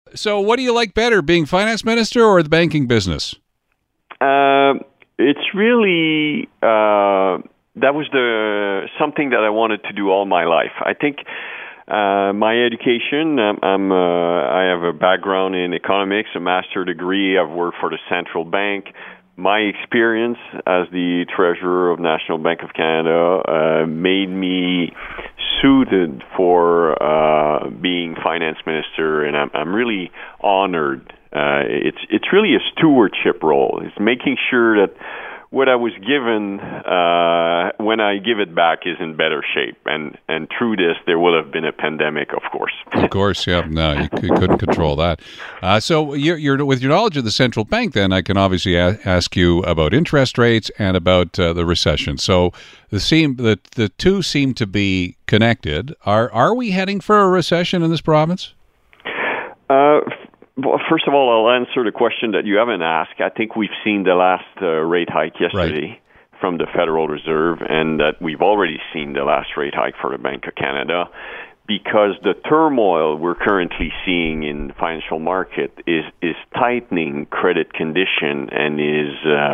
So what do you like better, being finance minister or the banking business? It's really that was something that I wanted to do all my life. I think my education. I have a background in economics, a master's degree. I've worked for the central bank. My experience as the treasurer of National Bank of Canada made me suited for being finance minister, and I'm really honored. It's really a stewardship role. It's making sure that what I was given, when I give it back, is in better shape. And through this, there will have been a pandemic, of course. Of course, yeah. No, you couldn't control that. So you're with your knowledge of the central bank, then I can obviously ask you about interest rates and about the recession. So the two seem to be connected. Are we heading for a recession in this province? Well, first of all, I'll answer the question that you haven't asked. I think we've seen the last rate hike yesterday from the Federal Reserve, and that we've already seen the last rate hike for the Bank of Canada, because the turmoil we're currently seeing in the financial market is tightening credit condition and is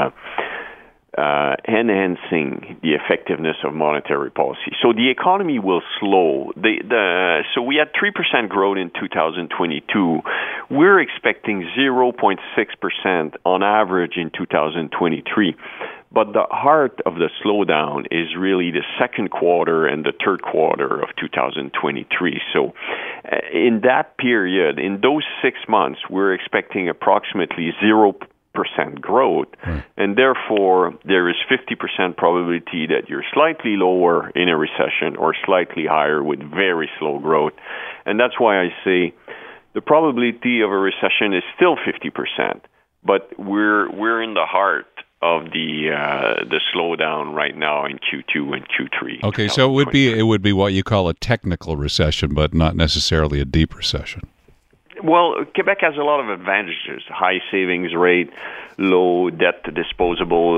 enhancing the effectiveness of monetary policy. So the economy will slow. So we had 3% growth in 2022. We're expecting 0.6% on average in 2023. But the heart of the slowdown is really the second quarter and the third quarter of 2023. So in that period, in those 6 months, we're expecting approximately 0% growth, and therefore there is 50% probability that you're slightly lower in a recession or slightly higher with very slow growth. And that's why I say the probability of a recession is still 50%, but we're in the heart of the slowdown right now in Q2 and Q3. Okay, so it would be what you call a technical recession, but not necessarily a deep recession. Well, Quebec has a lot of advantages: high savings rate, low debt to disposable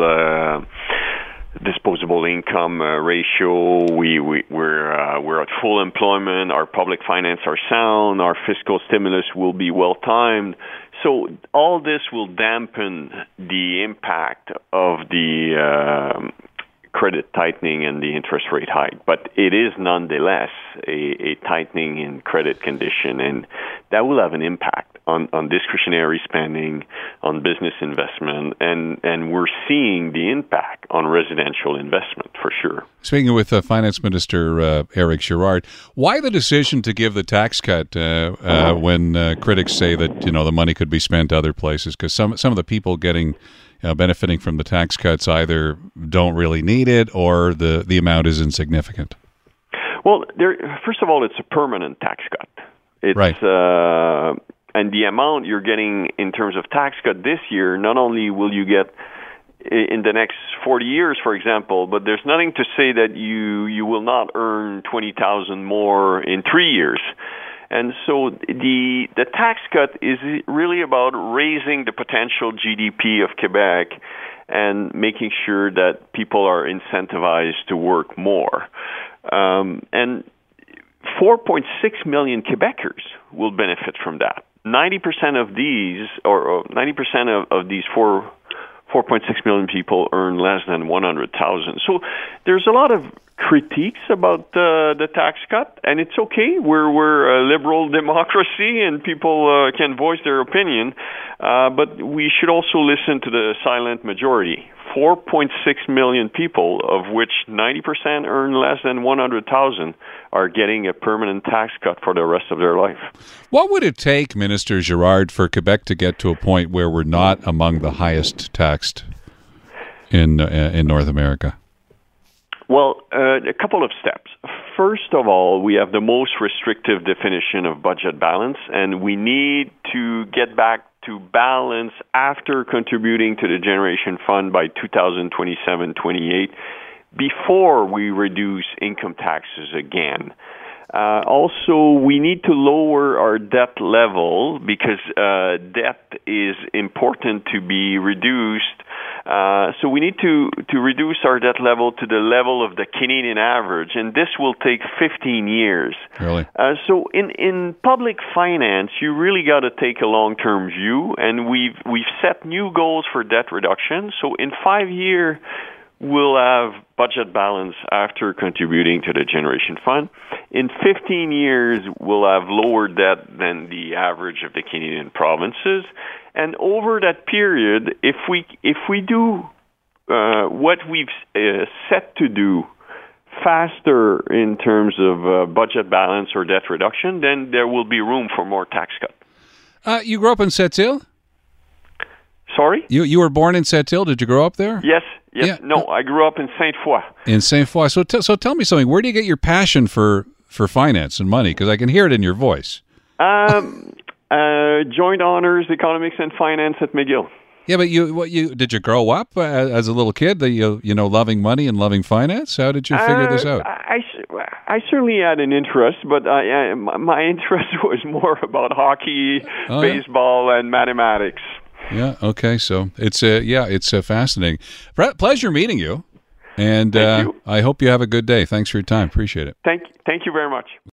income ratio. We're at full employment. Our public finance are sound. Our fiscal stimulus will be well timed. So all this will dampen the impact of the credit tightening and the interest rate hike, but it is nonetheless a tightening in credit condition, and that will have an impact on discretionary spending, on business investment, and we're seeing the impact on residential investment for sure. Speaking with Finance Minister Eric Girard, why the decision to give the tax cut when critics say that the money could be spent other places? Because some of the people benefiting from the tax cuts either don't really need it or the amount is insignificant. Well, first of all, it's a permanent tax cut. It's, right. And the amount you're getting in terms of tax cut this year, not only will you get in the next 40 years, for example, but there's nothing to say that you will not earn $20,000 more in 3 years. And so the tax cut is really about raising the potential GDP of Quebec and making sure that people are incentivized to work more. And 4.6 million Quebecers will benefit from that. 90% of these, or 90% of these 4.6 million people earn less than 100,000. So there's a lot of critiques about the tax cut, and it's okay. We're a liberal democracy, and people can voice their opinion. But we should also listen to the silent majority. 4.6 million people, of which 90% earn less than 100,000, are getting a permanent tax cut for the rest of their life. What would it take, Minister Girard, for Quebec to get to a point where we're not among the highest taxed in North America? Well, a couple of steps. First of all, we have the most restrictive definition of budget balance, and we need to get back to balance after contributing to the Generation Fund by 2027-28 before we reduce income taxes again. Also, we need to lower our debt level because debt is important to be reduced So we need to reduce our debt level to the level of the Canadian average, and this will take 15 years. Really? So in public finance, you really got to take a long-term view, and we've set new goals for debt reduction. So in 5 years, we'll have budget balance after contributing to the Generation Fund. In 15 years, we'll have lower debt than the average of the Canadian provinces. And over that period, if we do what we've set to do faster in terms of budget balance or debt reduction, then there will be room for more tax cut. You grew up in Sept-Îles? Sorry? You were born in Sept-Îles. Did you grow up there? Yes. Yeah. No, I grew up in Sainte-Foy. In Sainte-Foy. So tell me something. Where do you get your passion for finance and money? Because I can hear it in your voice. Joint honors, economics and finance at McGill. Yeah, but did you grow up as a little kid that you know loving money and loving finance? How did you figure this out? I certainly had an interest, but my interest was more about hockey, baseball, and mathematics. Yeah. Okay. So it's fascinating. Pleasure meeting you, and Thank you. I hope you have a good day. Thanks for your time. Appreciate it. Thank you very much.